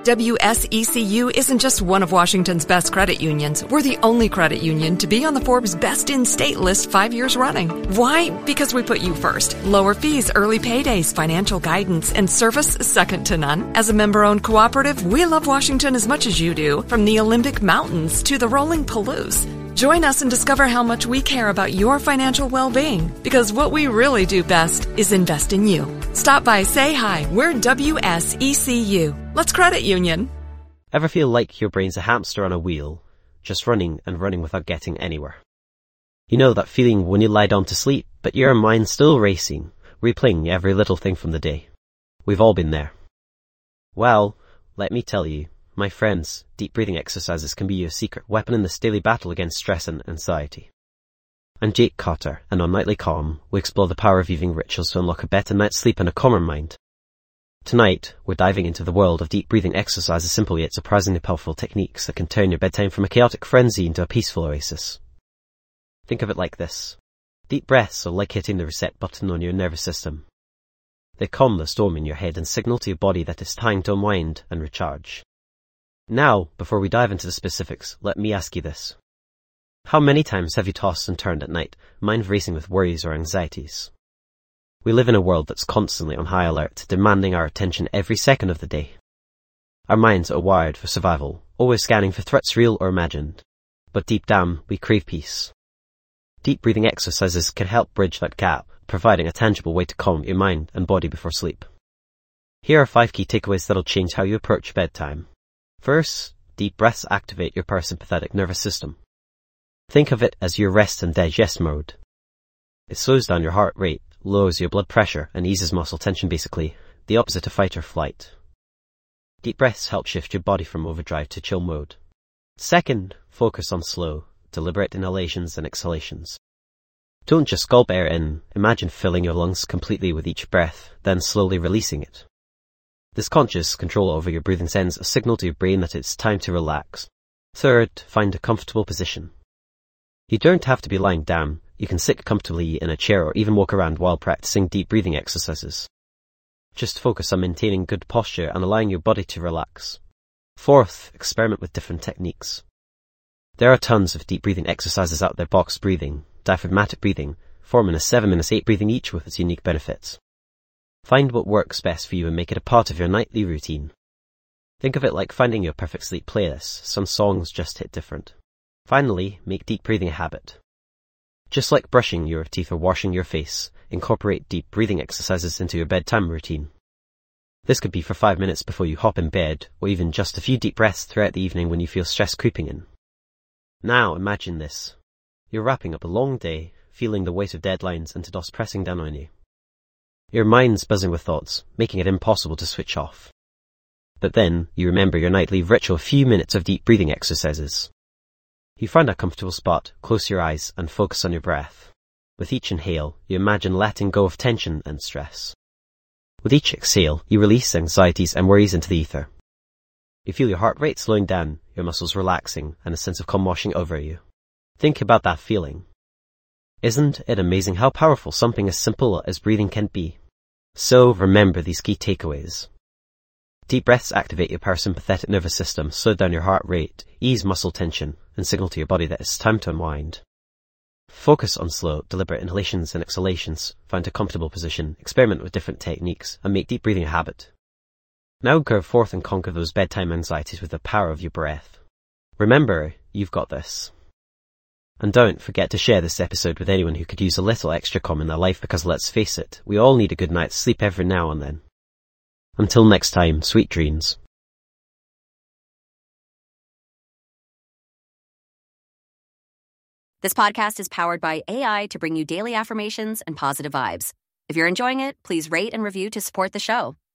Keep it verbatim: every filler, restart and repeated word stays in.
W S E C U isn't just one of Washington's best credit unions. We're the only credit union to be on the Forbes Best in State list five years running. Why? Because we put you first. Lower fees, early paydays, financial guidance, and service second to none. As a member-owned cooperative, we love Washington as much as you do, from the Olympic Mountains to the rolling Palouse. Join us and discover how much we care about your financial well-being, because what we really do best is invest in you. Stop by, say hi. We're W S E C U. Let's credit union. Ever feel like your brain's a hamster on a wheel, just running and running without getting anywhere? You know that feeling when you lie down to sleep, but your mind's still racing, replaying every little thing from the day. We've all been there. Well, let me tell you, my friends, deep breathing exercises can be your secret weapon in this daily battle against stress and anxiety. I'm Jake Cotter, and on Nightly Calm, we explore the power of using rituals to unlock a better night's sleep and a calmer mind. Tonight, we're diving into the world of deep breathing exercises, simple yet surprisingly powerful techniques that can turn your bedtime from a chaotic frenzy into a peaceful oasis. Think of it like this. Deep breaths are like hitting the reset button on your nervous system. They calm the storm in your head and signal to your body that it's time to unwind and recharge. Now, before we dive into the specifics, let me ask you this. How many times have you tossed and turned at night, mind racing with worries or anxieties? We live in a world that's constantly on high alert, demanding our attention every second of the day. Our minds are wired for survival, always scanning for threats real or imagined. But deep down, we crave peace. Deep breathing exercises can help bridge that gap, providing a tangible way to calm your mind and body before sleep. Here are five key takeaways that'll change how you approach bedtime. First, deep breaths activate your parasympathetic nervous system. Think of it as your rest and digest mode. It slows down your heart rate, lowers your blood pressure, and eases muscle tension, basically the opposite of fight or flight. Deep breaths help shift your body from overdrive to chill mode. Second, focus on slow, deliberate inhalations and exhalations. Don't just gulp air in, imagine filling your lungs completely with each breath, then slowly releasing it. This conscious control over your breathing sends a signal to your brain that it's time to relax. Third, find a comfortable position. You don't have to be lying down. You can sit comfortably in a chair or even walk around while practicing deep breathing exercises. Just focus on maintaining good posture and allowing your body to relax. Fourth, experiment with different techniques. There are tons of deep breathing exercises out there. Box breathing, diaphragmatic breathing, four minutes, seven minutes, eight breathing, each with its unique benefits. Find what works best for you and make it a part of your nightly routine. Think of it like finding your perfect sleep playlist. Some songs just hit different. Finally, make deep breathing a habit. Just like brushing your teeth or washing your face, incorporate deep breathing exercises into your bedtime routine. This could be for five minutes before you hop in bed, or even just a few deep breaths throughout the evening when you feel stress creeping in. Now imagine this. You're wrapping up a long day, feeling the weight of deadlines and to-dos pressing down on you. Your mind's buzzing with thoughts, making it impossible to switch off. But then, you remember your nightly ritual, a few minutes of deep breathing exercises. You find a comfortable spot, close your eyes, and focus on your breath. With each inhale, you imagine letting go of tension and stress. With each exhale, you release anxieties and worries into the ether. You feel your heart rate slowing down, your muscles relaxing, and a sense of calm washing over you. Think about that feeling. Isn't it amazing how powerful something as simple as breathing can be? So remember these key takeaways. Deep breaths activate your parasympathetic nervous system, slow down your heart rate, ease muscle tension, and signal to your body that it's time to unwind. Focus on slow, deliberate inhalations and exhalations, find a comfortable position, experiment with different techniques, and make deep breathing a habit. Now go forth and conquer those bedtime anxieties with the power of your breath. Remember, you've got this. And don't forget to share this episode with anyone who could use a little extra calm in their life, because let's face it, we all need a good night's sleep every now and then. Until next time, sweet dreams. This podcast is powered by A I to bring you daily affirmations and positive vibes. If you're enjoying it, please rate and review to support the show.